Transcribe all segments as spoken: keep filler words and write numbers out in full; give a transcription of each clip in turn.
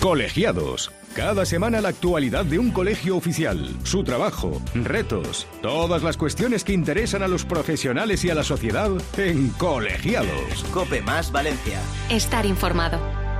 Colegiados. Cada semana la actualidad de un colegio oficial, su trabajo, retos, todas las cuestiones que interesan a los profesionales y a la sociedad en Colegiados. COPE más Valencia. Estar informado.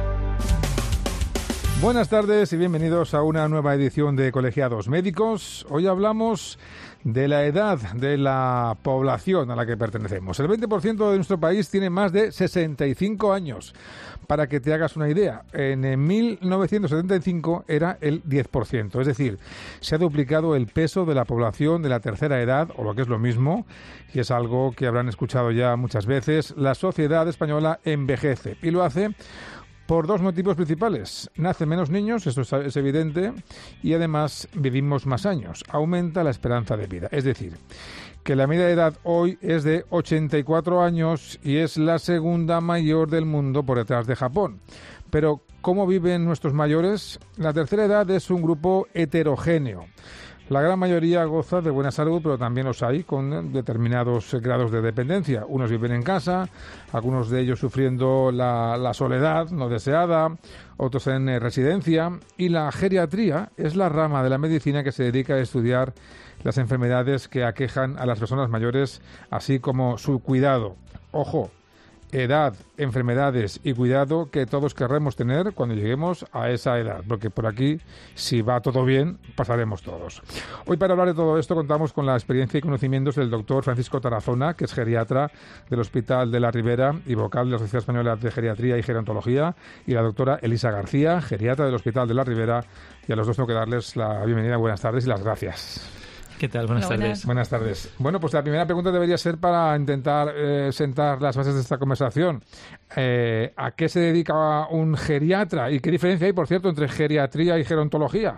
Buenas tardes y bienvenidos a una nueva edición de Colegiados Médicos. Hoy hablamos de la edad de la población a la que pertenecemos. El veinte por ciento de nuestro país tiene más de sesenta y cinco años. Para que te hagas una idea, en mil novecientos setenta y cinco era el diez por ciento. Es decir, se ha duplicado el peso de la población de la tercera edad, o lo que es lo mismo, y es algo que habrán escuchado ya muchas veces. La sociedad española envejece y lo hace por dos motivos principales. Nacen menos niños, esto es evidente, y además vivimos más años. Aumenta la esperanza de vida. Es decir, que la media de edad hoy es de ochenta y cuatro años y es la segunda mayor del mundo por detrás de Japón. Pero, ¿cómo viven nuestros mayores? La tercera edad es un grupo heterogéneo. La gran mayoría goza de buena salud, pero también los hay con determinados grados de dependencia. Unos viven en casa, algunos de ellos sufriendo la, la soledad no deseada, otros en eh, residencia. Y la geriatría es la rama de la medicina que se dedica a estudiar las enfermedades que aquejan a las personas mayores, así como su cuidado. Ojo, edad, enfermedades y cuidado que todos querremos tener cuando lleguemos a esa edad, porque por aquí, si va todo bien, pasaremos todos. Hoy, para hablar de todo esto, contamos con la experiencia y conocimientos del doctor Francisco Tarazona, que es geriatra del Hospital de la Ribera y vocal de la Sociedad Española de Geriatría y Gerontología, y la doctora Elisa García, geriatra del Hospital de la Ribera, y a los dos tengo que darles la bienvenida, buenas tardes y las gracias. ¿Qué tal? Buenas Hola, tardes. Buenas tardes. Bueno, pues la primera pregunta debería ser para intentar eh, sentar las bases de esta conversación. Eh, ¿A qué se dedica un geriatra? ¿Y qué diferencia hay, por cierto, entre geriatría y gerontología?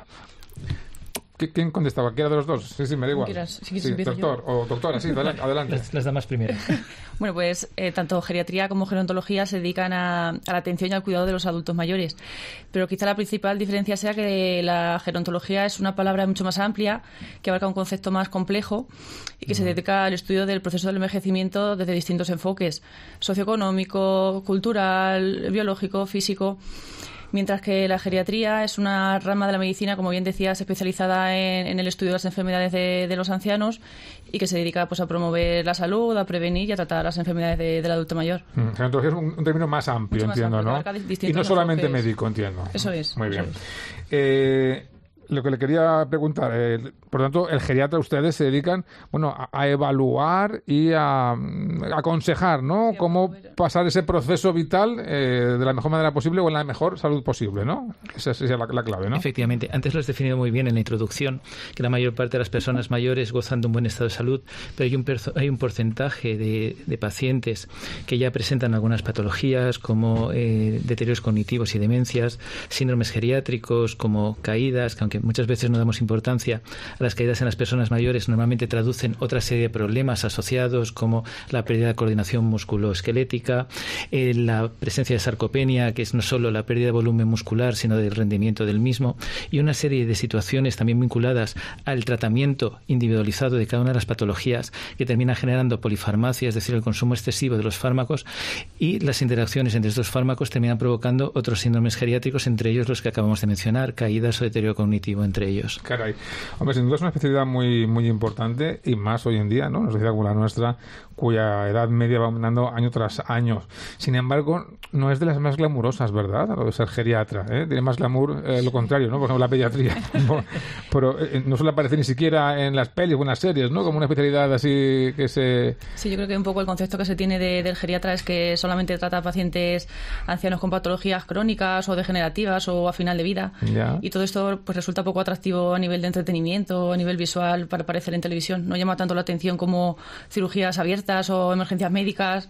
¿Quién contesta? ¿Cualquiera de los dos? Sí, sí, me da igual. Quieras, si sí, doctor yo. o doctora, sí, adelante. Las, las damas primero. Bueno, pues eh, tanto geriatría como gerontología se dedican a, a la atención y al cuidado de los adultos mayores. Pero quizá la principal diferencia sea que la gerontología es una palabra mucho más amplia, que abarca un concepto más complejo y que mm. se dedica al estudio del proceso del envejecimiento desde distintos enfoques: socioeconómico, cultural, biológico, físico. Mientras que la geriatría es una rama de la medicina, como bien decías, especializada en, en el estudio de las enfermedades de, de los ancianos y que se dedica pues a promover la salud, a prevenir y a tratar las enfermedades de, del adulto mayor. Mm, gerontología es un, un término más amplio, Mucho más entiendo, amplio, ¿no? Y no solamente enfoques. Médico, entiendo. Eso es. Muy bien. Es. Eh, lo que le quería preguntar, eh, por lo tanto, el geriatra, ustedes se dedican, bueno, a, a evaluar y a, a aconsejar, ¿no? Sí, cómo pasar ese proceso vital eh, de la mejor manera posible o en la mejor salud posible, ¿no? Esa, esa es la, la clave, ¿no? Efectivamente. Antes lo has definido muy bien en la introducción, que la mayor parte de las personas mayores gozan de un buen estado de salud, pero hay un, perso- hay un porcentaje de, de pacientes que ya presentan algunas patologías como eh, deterioros cognitivos y demencias, síndromes geriátricos como caídas, que aunque muchas veces no damos importancia a las caídas en las personas mayores, normalmente traducen otra serie de problemas asociados como la pérdida de coordinación musculoesquelética, eh, la presencia de sarcopenia, que es no solo la pérdida de volumen muscular, sino del rendimiento del mismo, y una serie de situaciones también vinculadas al tratamiento individualizado de cada una de las patologías que termina generando polifarmacia, es decir, el consumo excesivo de los fármacos, y las interacciones entre estos fármacos terminan provocando otros síndromes geriátricos, entre ellos los que acabamos de mencionar, caídas o deterioro cognitivo entre ellos. Caray. Hombre, sin duda es una especialidad muy muy importante y más hoy en día, ¿no? Una sociedad como la nuestra, cuya edad media va aumentando año tras año. Sin embargo, no es de las más glamurosas, ¿verdad? Lo de ser geriatra, ¿eh? Tiene más glamour eh, lo contrario, ¿no? Por ejemplo, la pediatría. Pero eh, no suele aparecer ni siquiera en las pelis o en las series, ¿no? Como una especialidad así que se... Sí, yo creo que un poco el concepto que se tiene de, del geriatra es que solamente trata a pacientes ancianos con patologías crónicas o degenerativas o a final de vida. Ya. Y todo esto pues resulta poco atractivo a nivel de entretenimiento, a nivel visual para aparecer en televisión. No llama tanto la atención como cirugías abiertas o emergencias médicas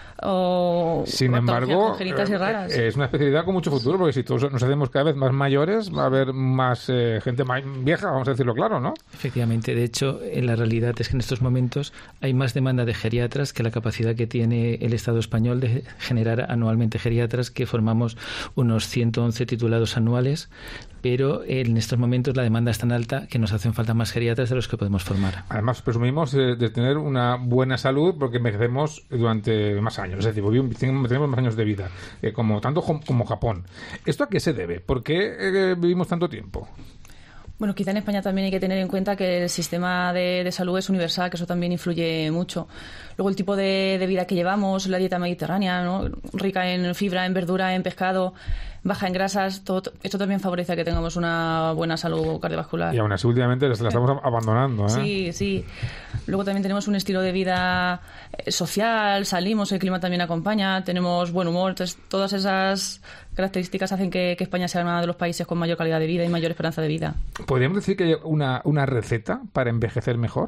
o sin embargo congénitas y raras. Es una especialidad con mucho futuro, porque si todos nos hacemos cada vez más mayores va a haber más eh, gente más vieja, vamos a decirlo claro, ¿no? Efectivamente, de hecho en la realidad es que en estos momentos hay más demanda de geriatras que la capacidad que tiene el Estado español de generar anualmente geriatras, que formamos unos ciento once titulados anuales, pero en estos momentos la demanda es tan alta que nos hacen falta más geriatras de los que podemos formar. Además presumimos de, de tener una buena salud porque envejecemos durante más años. años, es decir, vivimos, tenemos más años de vida, eh, como tanto como Japón. ¿Esto a qué se debe? ¿Por qué eh, vivimos tanto tiempo? Bueno, quizá en España también hay que tener en cuenta que el sistema de, de salud es universal, que eso también influye mucho. Luego el tipo de, de vida que llevamos, la dieta mediterránea, ¿no? Rica en fibra, en verdura, en pescado, baja en grasas, todo esto también favorece que tengamos una buena salud cardiovascular. Y aún así últimamente la estamos abandonando, ¿eh? Sí, sí. Luego también tenemos un estilo de vida social, salimos, el clima también acompaña, tenemos buen humor, entonces todas esas características hacen que, que España sea uno de los países con mayor calidad de vida y mayor esperanza de vida. ¿Podríamos decir que hay una, una receta para envejecer mejor?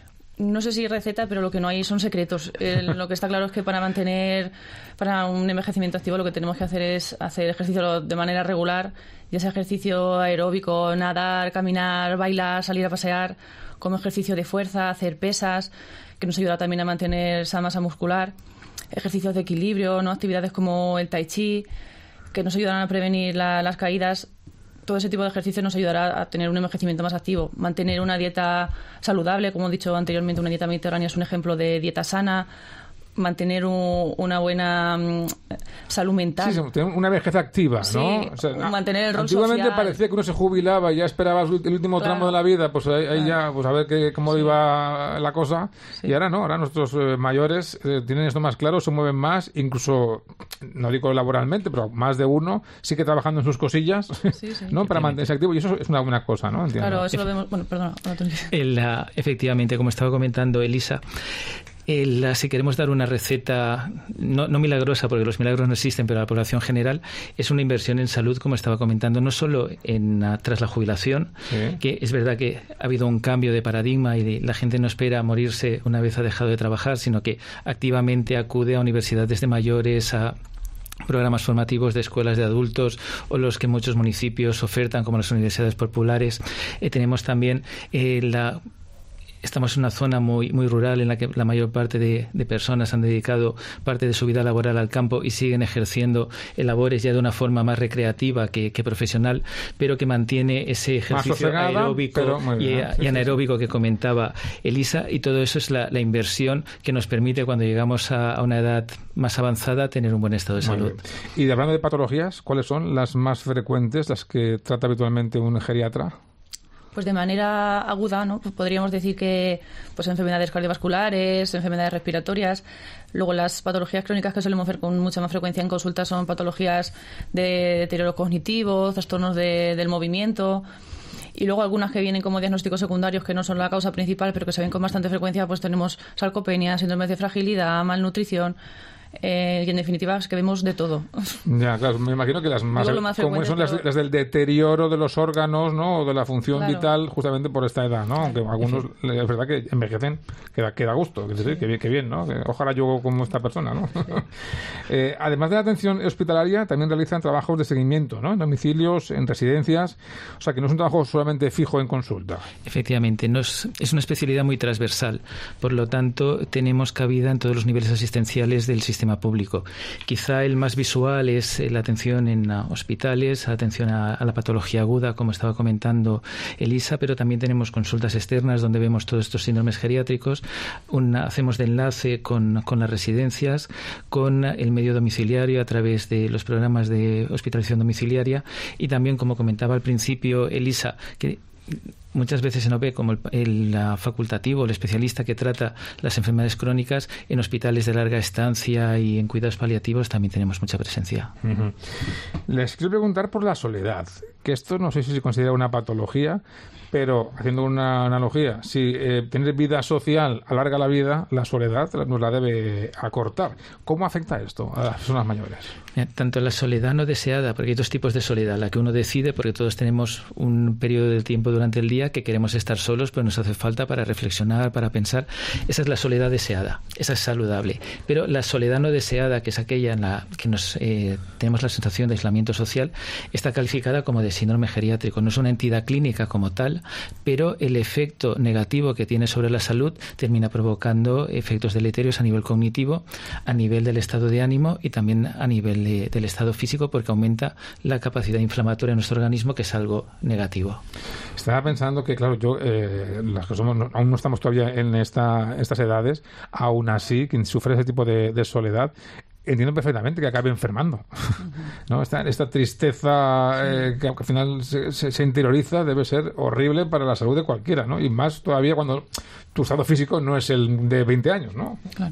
No sé si receta, pero lo que no hay son secretos. Eh, lo que está claro es que para mantener, para un envejecimiento activo, lo que tenemos que hacer es hacer ejercicio de manera regular, ya sea ejercicio aeróbico, nadar, caminar, bailar, salir a pasear, como ejercicio de fuerza, hacer pesas, que nos ayuda también a mantener esa masa muscular, ejercicios de equilibrio, ¿no? Actividades como el tai chi, que nos ayudarán a prevenir la, las caídas. Todo ese tipo de ejercicio nos ayudará a tener un envejecimiento más activo. Mantener una dieta saludable, como he dicho anteriormente, una dieta mediterránea es un ejemplo de dieta sana. Mantener un, una buena um, salud mental. Sí, tener una vejez activa, ¿no? Sí, o sea, mantener el rol antiguamente social. Parecía que uno se jubilaba y ya esperaba el último Claro. tramo de la vida, pues ahí, ahí Claro. ya, pues a ver qué, cómo Sí. iba la cosa. Sí. Y ahora no, ahora nuestros eh, mayores eh, tienen esto más claro, se mueven más, incluso, no digo laboralmente, pero más de uno sigue trabajando en sus cosillas, Sí, sí. ¿no? Para mantenerse activo, y eso es una buena cosa, ¿no? Entiendo. Claro, eso lo vemos. Bueno, perdona. No, tú- El, uh, efectivamente, como estaba comentando Elisa, el, uh, si queremos dar una receta, no, no milagrosa, porque los milagros no existen, pero a la población general, es una inversión en salud, como estaba comentando, no solo en, uh, tras la jubilación, Sí. que es verdad que ha habido un cambio de paradigma y de, la gente no espera morirse una vez ha dejado de trabajar, sino que activamente acude a universidades de mayores, a programas formativos de escuelas de adultos o los que muchos municipios ofertan, como las universidades populares. Eh, tenemos también eh, la... Estamos en una zona muy muy rural en la que la mayor parte de, de personas han dedicado parte de su vida laboral al campo y siguen ejerciendo labores ya de una forma más recreativa que, que profesional, pero que mantiene ese ejercicio sosegada, aeróbico pero muy bien, y, ¿no? Sí, y sí, anaeróbico que comentaba Elisa, y todo eso es la, la inversión que nos permite cuando llegamos a, a una edad más avanzada tener un buen estado de Muy salud. bien. Y hablando de patologías, ¿cuáles son las más frecuentes, las que trata habitualmente un geriatra? Pues de manera aguda, ¿no? Pues podríamos decir que pues enfermedades cardiovasculares, enfermedades respiratorias. Luego las patologías crónicas que solemos ver con mucha más frecuencia en consulta son patologías de deterioro cognitivo, trastornos de, del movimiento. Y luego algunas que vienen como diagnósticos secundarios que no son la causa principal, pero que se ven con bastante frecuencia, pues tenemos sarcopenia, síndromes de fragilidad, malnutrición. Eh, y en definitiva es que vemos de todo. Ya, claro, me imagino que las más, Luego lo más como frecuente, son las, pero- las del deterioro de los órganos, ¿no? O de la función Claro. vital, justamente por esta edad, ¿no? Aunque algunos, es verdad que envejecen, que da, que da gusto, que, sí, que, bien, que bien, ¿no? Que ojalá yo como esta persona, ¿no? eh, además de la atención hospitalaria, también realizan trabajos de seguimiento, ¿no? En domicilios, en residencias, o sea, que no es un trabajo solamente fijo en consulta. Efectivamente, no es, es una especialidad muy transversal. Por lo tanto, tenemos cabida en todos los niveles asistenciales del sistema público. Quizá el más visual es eh, la atención en uh, hospitales, la atención a, a la patología aguda, como estaba comentando Elisa, pero también tenemos consultas externas donde vemos todos estos síndromes geriátricos. Una, hacemos de enlace con, con las residencias, con el medio domiciliario a través de los programas de hospitalización domiciliaria y también, como comentaba al principio Elisa, que muchas veces se nos ve como el, el uh, facultativo, el especialista que trata las enfermedades crónicas en hospitales de larga estancia y en cuidados paliativos también tenemos mucha presencia. Uh-huh. Les quiero preguntar por la soledad, que esto no sé si se considera una patología, pero haciendo una analogía, si eh, tener vida social alarga la vida, la soledad nos la debe acortar. ¿Cómo afecta esto a las personas mayores? Eh, Tanto la soledad no deseada, porque hay dos tipos de soledad, la que uno decide, porque todos tenemos un periodo de tiempo durante el día que queremos estar solos, pero nos hace falta para reflexionar, para pensar. Esa es la soledad deseada, esa es saludable. Pero la soledad no deseada, que es aquella en la que nos eh, tenemos la sensación de aislamiento social, está calificada como deseada. de síndrome geriátrico. No es una entidad clínica como tal, pero el efecto negativo que tiene sobre la salud termina provocando efectos deleterios a nivel cognitivo, a nivel del estado de ánimo y también a nivel de, del estado físico, porque aumenta la capacidad inflamatoria de nuestro organismo, que es algo negativo. Estaba pensando que, claro, yo, eh, las que somos, no, aún no estamos todavía en esta, estas edades, aún así, quien sufre ese tipo de, de soledad, entiendo perfectamente que acabe enfermando. Uh-huh. ¿No? Esta, esta tristeza eh, que, que al final se, se, se interioriza debe ser horrible para la salud de cualquiera, ¿no? Y más todavía cuando tu estado físico no es el de veinte años, ¿no? Claro.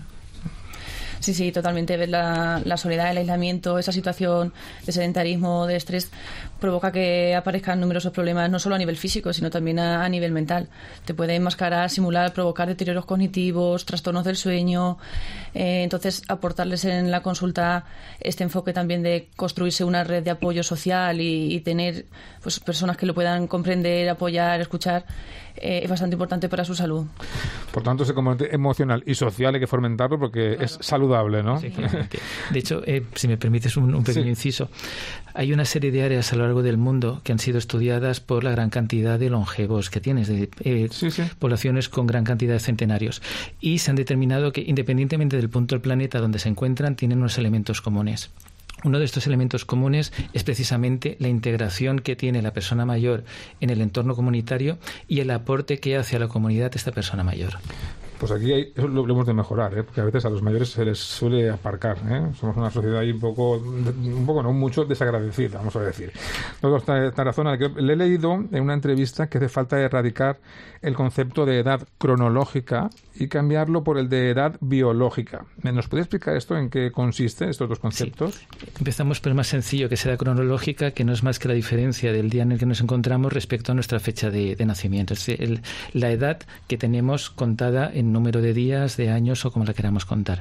Sí, sí, totalmente. Ver la, la soledad, el aislamiento, esa situación de sedentarismo, de estrés, provoca que aparezcan numerosos problemas, no solo a nivel físico, sino también a, a nivel mental. Te puede enmascarar, simular, provocar deterioros cognitivos, trastornos del sueño. Eh, entonces, aportarles en la consulta este enfoque también de construirse una red de apoyo social y, y tener pues personas que lo puedan comprender, apoyar, escuchar, eh, es bastante importante para su salud. Por tanto, ese componente emocional y social hay que fomentarlo porque claro. es saludable, ¿no? Sí, de hecho, eh, si me permites un, un pequeño sí. inciso, hay una serie de áreas a lo largo del mundo que han sido estudiadas por la gran cantidad de longevos que tienes, de eh, sí, sí. poblaciones con gran cantidad de centenarios, y se han determinado que, independientemente del punto del planeta donde se encuentran, tienen unos elementos comunes. Uno de estos elementos comunes es precisamente la integración que tiene la persona mayor en el entorno comunitario y el aporte que hace a la comunidad esta persona mayor. Pues aquí hay, eso lo, lo hemos de mejorar, ¿eh? Porque a veces a los mayores se les suele aparcar, ¿eh? Somos una sociedad ahí un poco, un poco no mucho desagradecida, vamos a decir. Doctor Tarazona, le he leído en una entrevista que hace falta erradicar el concepto de edad cronológica y cambiarlo por el de edad biológica. ¿Nos puede explicar esto, en qué consiste estos dos conceptos? Sí. Empezamos por el más sencillo, que es edad cronológica, que no es más que la diferencia del día en el que nos encontramos respecto a nuestra fecha de, de nacimiento. Es el, la edad que tenemos contada en número de días, de años o como la queramos contar.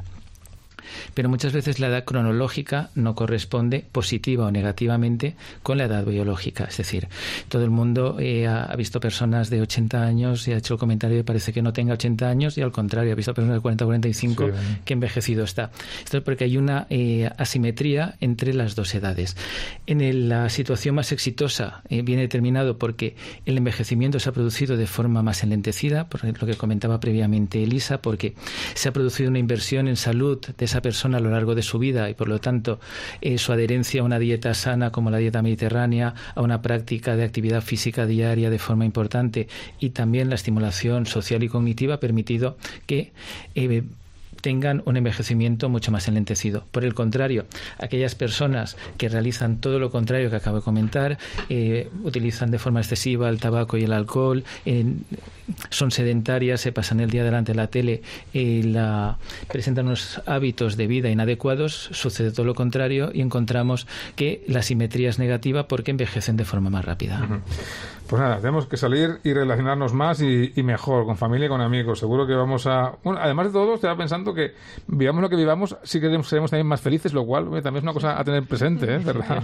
Pero muchas veces la edad cronológica no corresponde positiva o negativamente con la edad biológica. Es decir, todo el mundo eh, ha visto personas de ochenta años y ha hecho el comentario que parece que no tenga ochenta años, y al contrario, ha visto personas de cuarenta a cuarenta y cinco sí. que envejecido está. Esto es porque hay una eh, asimetría entre las dos edades. En el, la situación más exitosa eh, viene determinado porque el envejecimiento se ha producido de forma más enlentecida, por lo que comentaba previamente Elisa, porque se ha producido una inversión en salud de esa persona a lo largo de su vida y por lo tanto eh, su adherencia a una dieta sana como la dieta mediterránea, a una práctica de actividad física diaria de forma importante y también la estimulación social y cognitiva ha permitido que eh, tengan un envejecimiento mucho más enlentecido. Por el contrario, aquellas personas que realizan todo lo contrario que acabo de comentar, eh, utilizan de forma excesiva el tabaco y el alcohol, eh, son sedentarias, se pasan el día delante de la tele, eh, la, presentan unos hábitos de vida inadecuados, sucede todo lo contrario y encontramos que la simetría es negativa porque envejecen de forma más rápida. Uh-huh. Pues nada, tenemos que salir y relacionarnos más y, y mejor, con familia y con amigos. Seguro que vamos a... Bueno, además de todo, estaba pensando que vivamos lo que vivamos, sí que seremos también más felices, lo cual eh, también es una cosa a tener presente, ¿eh? ¿Verdad?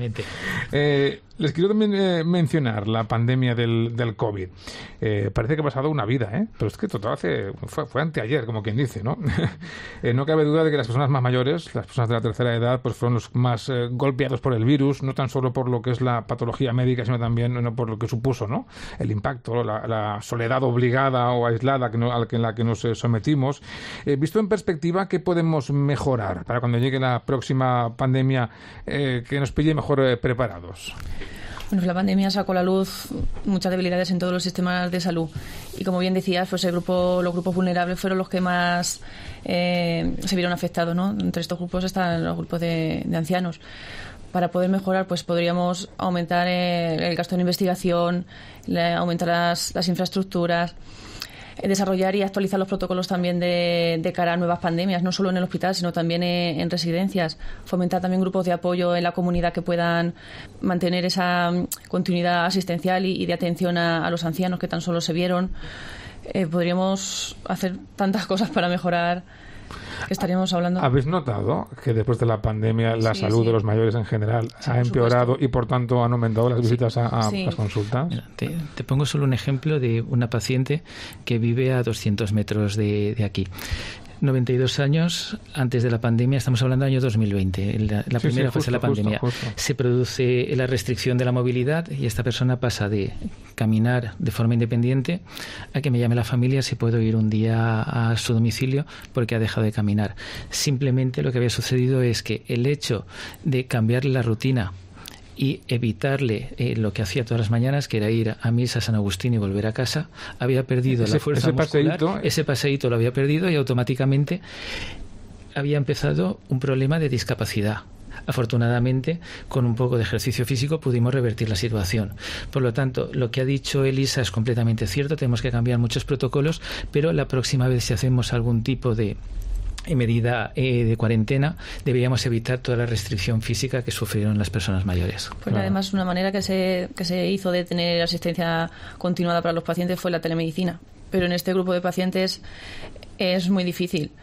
Eh, les quiero también eh, mencionar la pandemia del, del COVID. Eh, parece que ha pasado una vida, ¿eh? Pero es que total hace, fue, fue anteayer, como quien dice, ¿no? eh, no cabe duda de que las personas más mayores, las personas de la tercera edad, pues fueron los más eh, golpeados por el virus, no tan solo por lo que es la patología médica, sino también no, por lo que supuso, ¿no? El impacto, la, la soledad obligada o aislada que no, a la que, en la que nos eh, sometimos. Eh, visto en perspectiva, ¿qué podemos mejorar para cuando llegue la próxima pandemia eh, que nos pille mejor eh, preparados? Bueno, la pandemia sacó a la luz muchas debilidades en todos los sistemas de salud y, como bien decías, pues el grupo, los grupos vulnerables fueron los que más eh, se vieron afectados, ¿no? Entre estos grupos están los grupos de, de ancianos. Para poder mejorar, pues podríamos aumentar el, el gasto en investigación, la, aumentar las, las infraestructuras, desarrollar y actualizar los protocolos también de, de cara a nuevas pandemias, no solo en el hospital, sino también en, en residencias. Fomentar también grupos de apoyo en la comunidad que puedan mantener esa continuidad asistencial y, y de atención a, a los ancianos que tan solo se vieron. Eh, podríamos hacer tantas cosas para mejorar. ¿Qué estaríamos hablando? ¿Habéis notado que después de la pandemia la sí, salud sí. de los mayores en general sí, ha empeorado y por tanto han aumentado las visitas sí. a, a sí. las consultas? Mira, te, te pongo solo un ejemplo de una paciente que vive a doscientos metros de, de aquí. noventa y dos años antes de la pandemia, estamos hablando del año dos mil veinte, la, la sí, primera sí, justo, fase de la pandemia. Justo, justo. Se produce la restricción de la movilidad y esta persona pasa de caminar de forma independiente a que me llame la familia si puedo ir un día a su domicilio porque ha dejado de caminar. Simplemente lo que había sucedido es que el hecho de cambiarle la rutina y evitarle eh, lo que hacía todas las mañanas, que era ir a misa a San Agustín y volver a casa, había perdido ese, la fuerza ese muscular. Paseíto, ese paseíto lo había perdido y automáticamente había empezado un problema de discapacidad. Afortunadamente, con un poco de ejercicio físico pudimos revertir la situación. Por lo tanto, lo que ha dicho Elisa es completamente cierto, tenemos que cambiar muchos protocolos, pero la próxima vez si hacemos algún tipo de en medida eh, de cuarentena, deberíamos evitar toda la restricción física que sufrieron las personas mayores. Pues claro. Además, una manera que se, que se hizo de tener asistencia continuada para los pacientes fue la telemedicina. Pero en este grupo de pacientes es muy difícil.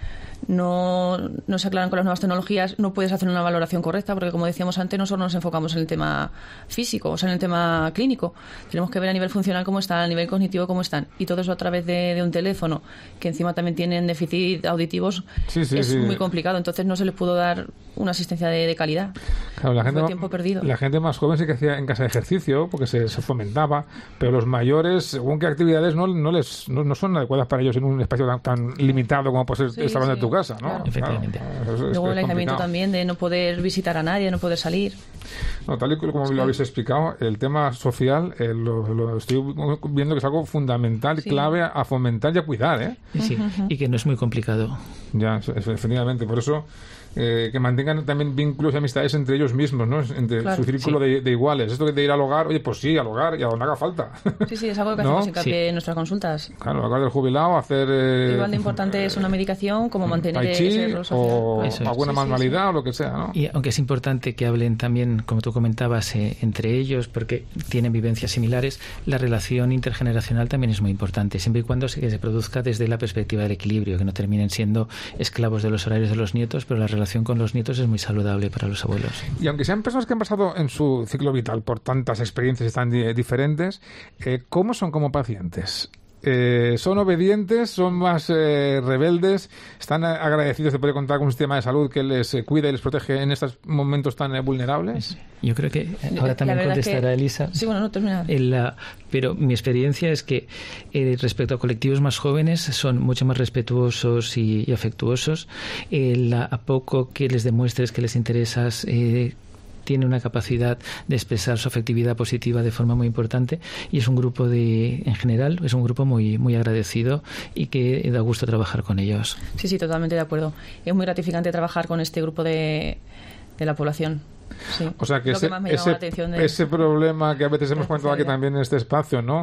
No, no se aclaran con las nuevas tecnologías, no puedes hacer una valoración correcta porque, como decíamos antes, nosotros nos enfocamos en el tema físico, o sea, en el tema clínico. Tenemos que ver a nivel funcional cómo están, a nivel cognitivo cómo están, y todo eso a través de, de un teléfono, que encima también tienen déficit auditivos, sí, sí, es sí. muy complicado. Entonces no se les pudo dar una asistencia de, de calidad. Claro, la gente, fue tiempo perdido. La gente más joven sí que hacía en casa ejercicio porque se, se fomentaba, pero los mayores, según qué actividades, no, no les no, no son adecuadas para ellos en un espacio tan, tan limitado como puede ser sí, estar sí. en tu casa, ¿no? Claro. Efectivamente. Claro, es, es Luego el aislamiento también de no poder visitar a nadie, no poder salir. No, tal y como es lo que... habéis explicado, el tema social eh, lo, lo estoy viendo que es algo fundamental y sí. clave a, a fomentar y a cuidar, ¿eh? Sí, uh-huh. y que no es muy complicado. Ya, efectivamente, por eso eh, que mantengan también vínculos y amistades entre ellos mismos, ¿no? Entre claro. su círculo sí. de, de iguales. Esto de ir al hogar, oye, pues sí, al hogar y a donde haga falta. Sí, sí, es algo que ¿no? hacemos hincapié sí. en nuestras consultas. Claro, al hogar del jubilado, hacer... Eh, Igual de importante es una medicación como mantener tai chi, ese rol social. O eso es. alguna sí, manualidad sí, sí. o lo que sea, ¿no? Y aunque es importante que hablen también, como tú comentabas, eh, entre ellos, porque tienen vivencias similares, la relación intergeneracional también es muy importante, siempre y cuando se, que se produzca desde la perspectiva del equilibrio, que no terminen siendo esclavos de los horarios de los nietos, pero la relación con los nietos es muy saludable para los abuelos. Y aunque sean personas que han pasado en su ciclo vital por tantas experiencias tan di- diferentes, eh, ¿cómo son como pacientes? Eh, ¿Son obedientes? ¿Son más eh, rebeldes? ¿Están agradecidos de poder contar con un sistema de salud que les eh, cuida y les protege en estos momentos tan eh, vulnerables? Yo creo que ahora también contestará que... Elisa. Sí, bueno, no termina. La... Pero mi experiencia es que eh, respecto a colectivos más jóvenes son mucho más respetuosos y, y afectuosos. Eh, la, a poco que les demuestres que les interesas, eh, tiene una capacidad de expresar su afectividad positiva de forma muy importante, y es un grupo de, en general, es un grupo muy muy agradecido y que da gusto trabajar con ellos. Sí, sí, totalmente de acuerdo. Es muy gratificante trabajar con este grupo de, de la población. Sí. O sea que, ese, que ese, de... ese problema que a veces hemos comentado aquí también en este espacio, ¿no?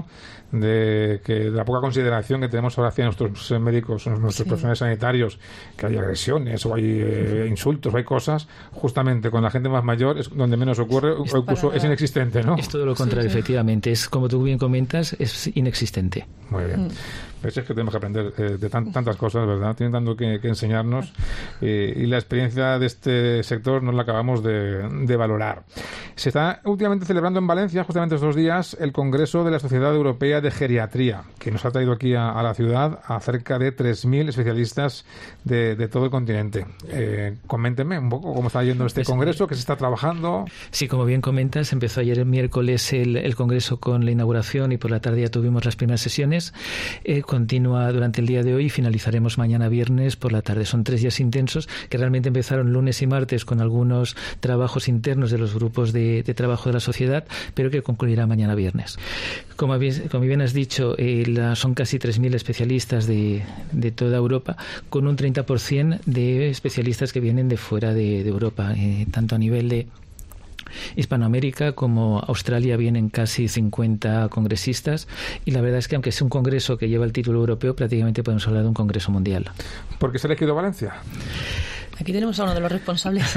De que la poca consideración que tenemos ahora hacia nuestros médicos, nuestros sí. profesionales sanitarios, que hay agresiones o hay eh, insultos o hay cosas, justamente con la gente más mayor es donde menos ocurre o incluso es inexistente, ¿no? Es todo lo contrario, sí, sí. efectivamente. Es como tú bien comentas, es inexistente. Muy bien. Mm. Es que tenemos que aprender eh, de tan, tantas cosas, ¿verdad? Tienen tanto que, que enseñarnos eh, y la experiencia de este sector no la acabamos de, de valorar. Se está últimamente celebrando en Valencia, justamente estos días, el Congreso de la Sociedad Europea de Geriatría, que nos ha traído aquí a, a la ciudad a cerca de tres mil especialistas de, de todo el continente. Eh, coménteme un poco cómo está yendo este congreso, qué se está trabajando. Sí, como bien comentas, empezó ayer el miércoles el, el congreso con la inauguración y por la tarde ya tuvimos las primeras sesiones. Eh, continúa durante el día de hoy y finalizaremos mañana viernes por la tarde. Son tres días intensos que realmente empezaron lunes y martes con algunos trabajos internos de los grupos de, de trabajo de la sociedad, pero que concluirá mañana viernes. Como bien, como bien has dicho, eh, la, son casi tres mil especialistas de, de toda Europa, con un treinta por ciento de especialistas que vienen de fuera de, de Europa, eh, tanto a nivel de Hispanoamérica como Australia vienen casi cincuenta congresistas, y la verdad es que aunque es un congreso que lleva el título europeo, prácticamente podemos hablar de un congreso mundial. ¿Por qué se ha elegido Valencia? Aquí tenemos a uno de los responsables.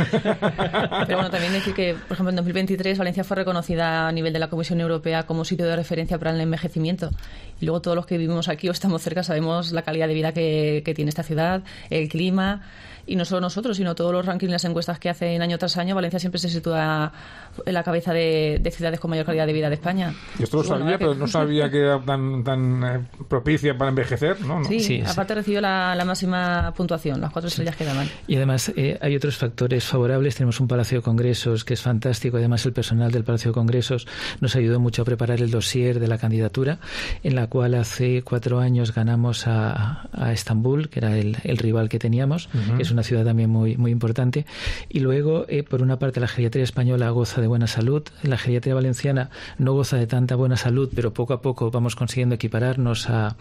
Pero bueno, también decir que, por ejemplo, en dos mil veintitrés Valencia fue reconocida a nivel de la Comisión Europea como sitio de referencia para el envejecimiento. Y luego todos los que vivimos aquí o estamos cerca sabemos la calidad de vida que, que tiene esta ciudad, el clima. Y no solo nosotros, sino todos los rankings y las encuestas que hacen año tras año, Valencia siempre se sitúa en la cabeza de, de ciudades con mayor calidad de vida de España. Yo esto lo sabía, bueno, pero que... no sabía que era tan, tan eh, propicia para envejecer, ¿no? ¿no? Sí, sí, aparte sí. recibió la, la máxima puntuación, las cuatro estrellas sí. que daban. Y además eh, hay otros factores favorables. Tenemos un Palacio de Congresos que es fantástico. Además, el personal del Palacio de Congresos nos ayudó mucho a preparar el dossier de la candidatura, en la cual hace cuatro años ganamos a, a Estambul, que era el, el rival que teníamos, uh-huh. que es una ciudad también muy muy importante. Y luego, eh, por una parte, la geriatría española goza de buena salud, la geriatría valenciana no goza de tanta buena salud, pero poco a poco vamos consiguiendo equipararnos a,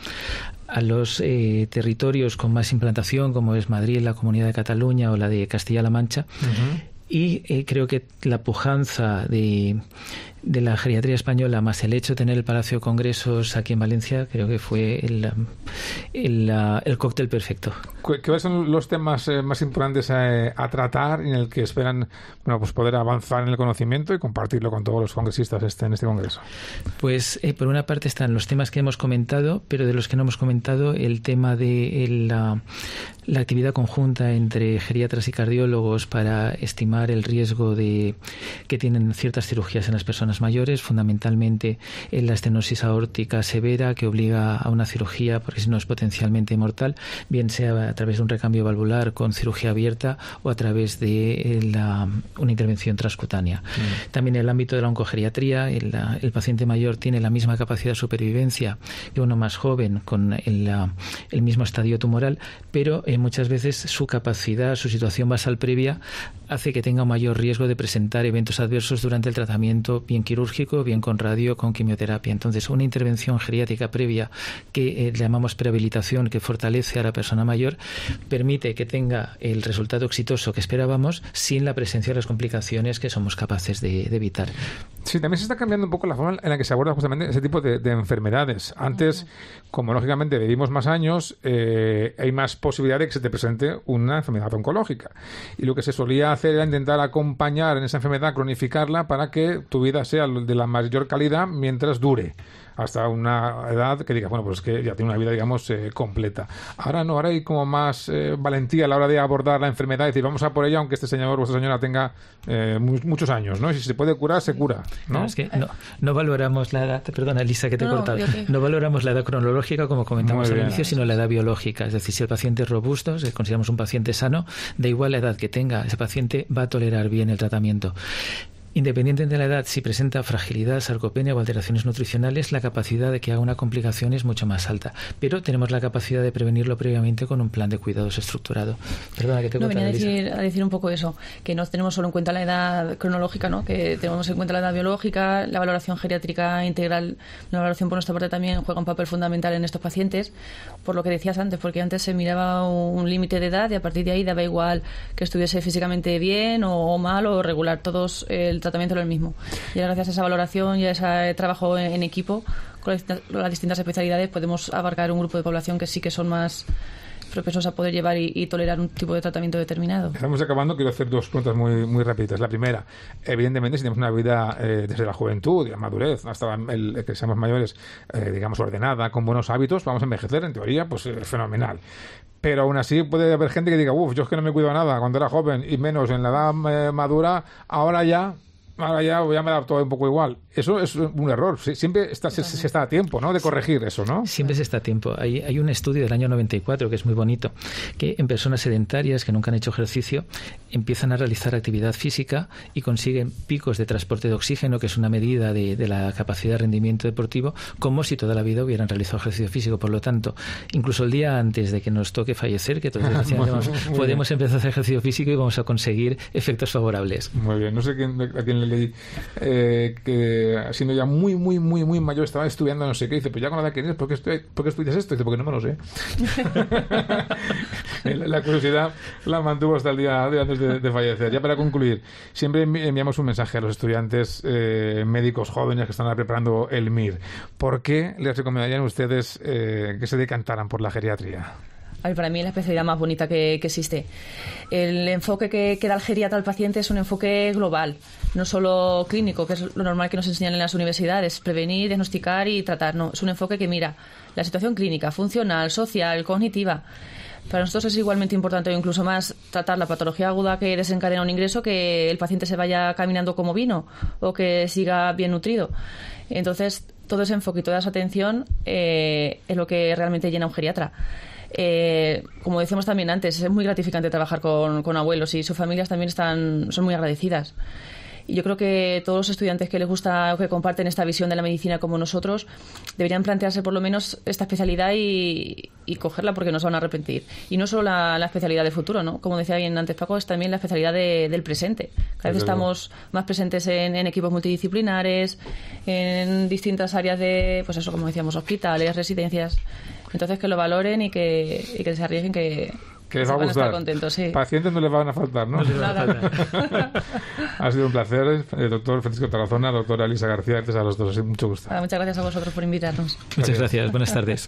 a los eh, territorios con más implantación, como es Madrid, la Comunidad de Cataluña o la de Castilla-La Mancha. Uh-huh. Y eh, creo que la pujanza de, de la geriatría española, más el hecho de tener el Palacio de Congresos aquí en Valencia, creo que fue el, el, el cóctel perfecto. ¿Cuáles son los temas eh, más importantes a, a tratar en el que esperan bueno, pues poder avanzar en el conocimiento y compartirlo con todos los congresistas este, en este congreso? Pues eh, por una parte están los temas que hemos comentado, pero de los que no hemos comentado, el tema de el, la, la actividad conjunta entre geriatras y cardiólogos para estimar el riesgo de que tienen ciertas cirugías en las personas mayores, fundamentalmente en la estenosis aórtica severa, que obliga a una cirugía porque si no es potencialmente mortal, bien sea a través de un recambio valvular con cirugía abierta o a través de la, una intervención transcutánea. Mm. También en el ámbito de la oncogeriatría, el, el paciente mayor tiene la misma capacidad de supervivencia que uno más joven con el, el mismo estadio tumoral, pero eh, muchas veces su capacidad, su situación basal previa hace que tenga un mayor riesgo de presentar eventos adversos durante el tratamiento, bien quirúrgico, bien con radio, con quimioterapia. Entonces, una intervención geriátrica previa que eh, llamamos prehabilitación, que fortalece a la persona mayor, permite que tenga el resultado exitoso que esperábamos sin la presencia de las complicaciones que somos capaces de, de evitar. Sí, también se está cambiando un poco la forma en la que se aborda justamente ese tipo de, de enfermedades. Antes, como lógicamente vivimos más años, eh, hay más posibilidad de que se te presente una enfermedad oncológica. Y lo que se solía hacer era intentar acompañar en esa enfermedad, cronificarla, para que tu vida sea de la mayor calidad mientras dure, hasta una edad que digas, bueno, pues que ya tiene una vida, digamos, eh, completa. Ahora no, ahora hay como más eh, valentía a la hora de abordar la enfermedad y decir, vamos a por ella, aunque este señor o esta señora tenga eh, mu- muchos años, ¿no? Y si se puede curar, se cura, ¿no? Claro, es que no, no valoramos la edad, perdona, Elisa, que te he no, cortado, okay. no valoramos la edad cronológica, como comentamos al inicio, sino la edad biológica. Es decir, si el paciente es robusto, si consideramos un paciente sano, da igual la edad que tenga, ese paciente va a tolerar bien el tratamiento. Independiente de la edad, si presenta fragilidad, sarcopenia o alteraciones nutricionales, la capacidad de que haga una complicación es mucho más alta. Pero tenemos la capacidad de prevenirlo previamente con un plan de cuidados estructurado. Perdona, que te no, venía a decir, Elisa. a decir un poco eso, que no tenemos solo en cuenta la edad cronológica, ¿no? Que tenemos en cuenta la edad biológica, la valoración geriátrica integral, la valoración por nuestra parte también juega un papel fundamental en estos pacientes, por lo que decías antes, porque antes se miraba un límite de edad y a partir de ahí daba igual que estuviese físicamente bien o mal o regular, todos el tratamiento era el mismo. Y ahora, gracias a esa valoración y a ese trabajo en, en equipo con las, las distintas especialidades, podemos abarcar un grupo de población que sí que son más propensos a poder llevar y, y tolerar un tipo de tratamiento determinado. Estamos acabando, quiero hacer dos preguntas muy muy rápidas. La primera, evidentemente, si tenemos una vida eh, desde la juventud y la madurez hasta el, el que seamos mayores, eh, digamos, ordenada, con buenos hábitos, vamos a envejecer, en teoría, pues eh, fenomenal. Pero aún así puede haber gente que diga, uff, yo es que no me cuido nada cuando era joven y menos en la edad eh, madura, ahora ya... Ahora ya, ya me da todo un poco igual. Eso es un error. Siempre está, se, se está a tiempo, ¿no?, de corregir eso, ¿no? Siempre se está a tiempo. Hay, hay un estudio del año noventa y cuatro que es muy bonito, que en personas sedentarias que nunca han hecho ejercicio empiezan a realizar actividad física y consiguen picos de transporte de oxígeno, que es una medida de, de la capacidad de rendimiento deportivo, como si toda la vida hubieran realizado ejercicio físico. Por lo tanto, incluso el día antes de que nos toque fallecer, que todos decíamos, podemos empezar a hacer ejercicio físico y vamos a conseguir efectos favorables. Muy bien. No sé quién, a quién le leí eh, que siendo ya muy, muy, muy, muy mayor estaba estudiando no sé qué. Dice, pues ya con la edad que tienes, ¿por qué, estoy, ¿por qué estudias esto? Dice, porque no me lo sé. La curiosidad la mantuvo hasta el día de antes de, de fallecer. Ya para concluir, siempre enviamos un mensaje a los estudiantes eh, médicos jóvenes que están preparando el M I R. ¿Por qué les recomendarían ustedes eh, que se decantaran por la geriatría? A ver, para mí es la especialidad más bonita que, que existe. El enfoque que, que da el geriatra al paciente es un enfoque global, no solo clínico, que es lo normal que nos enseñan en las universidades, prevenir, diagnosticar y tratar. No, es un enfoque que mira la situación clínica, funcional, social, cognitiva. Para nosotros es igualmente importante o incluso más tratar la patología aguda que desencadena un ingreso, que el paciente se vaya caminando como vino o que siga bien nutrido. Entonces, todo ese enfoque y toda esa atención eh, es lo que realmente llena un geriatra. Eh, como decíamos también antes, es muy gratificante trabajar con, con abuelos y sus familias también están, son muy agradecidas. Y yo creo que todos los estudiantes que les gusta o que comparten esta visión de la medicina como nosotros deberían plantearse por lo menos esta especialidad y, y cogerla, porque no se van a arrepentir. Y no solo la, la especialidad del futuro, ¿no? Como decía bien antes Paco, es también la especialidad de, del presente. Cada vez estamos más presentes en, en equipos multidisciplinares, en distintas áreas de, pues eso, como decíamos, hospitales, residencias. Entonces, que lo valoren y que, y que se arriesguen, que... Que les va a gustar. Contentos, sí. Pacientes no les van a faltar, ¿no? No les van a faltar. Ha sido un placer, el doctor Francisco Tarazona, doctora Elisa García, gracias a los dos, mucho gusto. Muchas gracias a vosotros por invitarnos. Muchas gracias, buenas tardes.